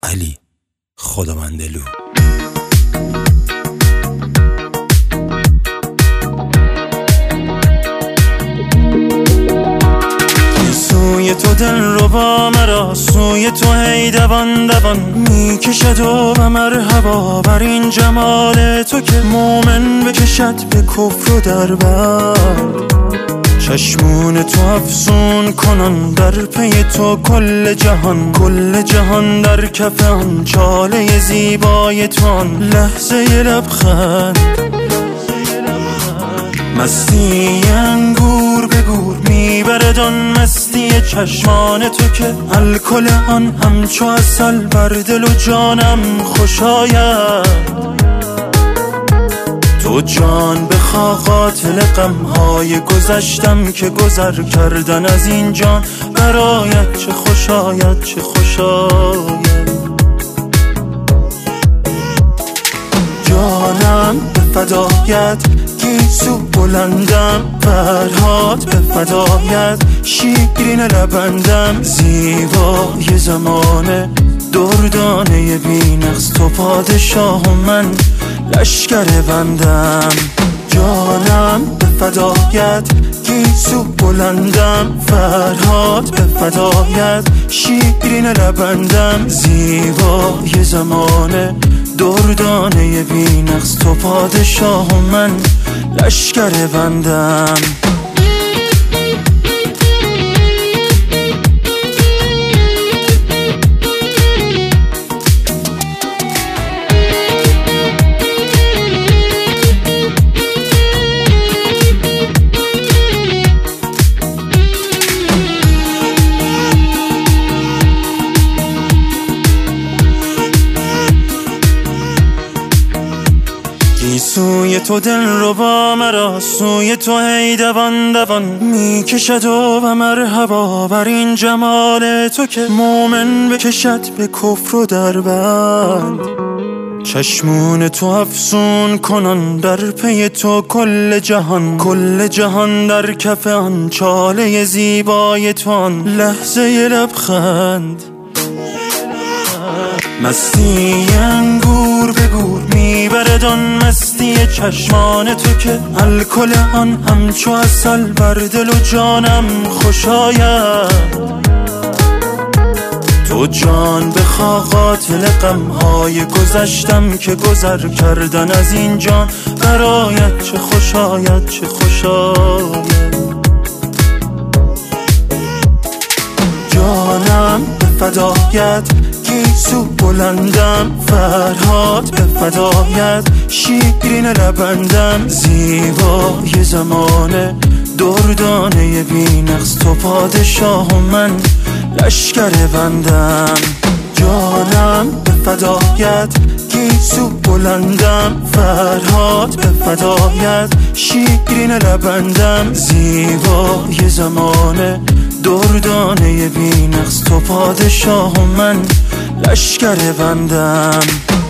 علی خداوندلو. سوی تو دل رو با مرا، سوی تو هی دوان دوان میکشد و مرحبا بر این جمال تو که مومن بکشد به کفر و در بر. چشمون تو افسون کنن در پی تو کل جهان در کف آن چاله زیبای تو، آن لحظه لبخند مستی انگور به گور میبرد آن مستی چشمان تو که الکل آن همچو عسل بر دل و جانم خوش آید. تو جان بخوا قاتل غمهای گذشتم که گذر کردن از این جان برایت چه خوش آید چه خوش آید. جانم به فدایت گیسو بلندم، فرهاد به فدایت شیرین لبندم، زیبای زمانه دردانه بی‌نقص تو پادشاه و من لشکر بندم. جانم به فدایت گیسو بلندم، فرهاد به فدایت شیرین لبندم، زیبای زمانه دردانه بی‌نقص تو پادشاه و من لشکر بندم. سوی تو دل رو با مرا، سوی تو هی دوان دوان میکشد و مرحبا بر این جمال تو که مومن بکشد به کفر و در بند. چشمون تو افسون کنن در پی تو کل جهان در کف آن چاله زیبای تو، آن لحظه لبخند مستی انگور به گور میبرد آن مستی چشمان تو که الکل آن همچو عسل بر دل و جانم خوش آید. تو جان بخوا قاتل غمهای گذشتم که گذر کردن از این جان برایت چه خوش آید چه خوش آید. جانم به فدایت گیسو بلندم، فرهاد به فدایت شیرین لبندم، زیبای زمانه دردانه بی‌نقص تو پادشاه و من لشکر بندم. جانم به فدایت گیسو بلندم، فرهاد به فدایت شیرین لبندم، زیبای زمانه دردانه بی‌نقص تو پادشاه و من لشکر بندم.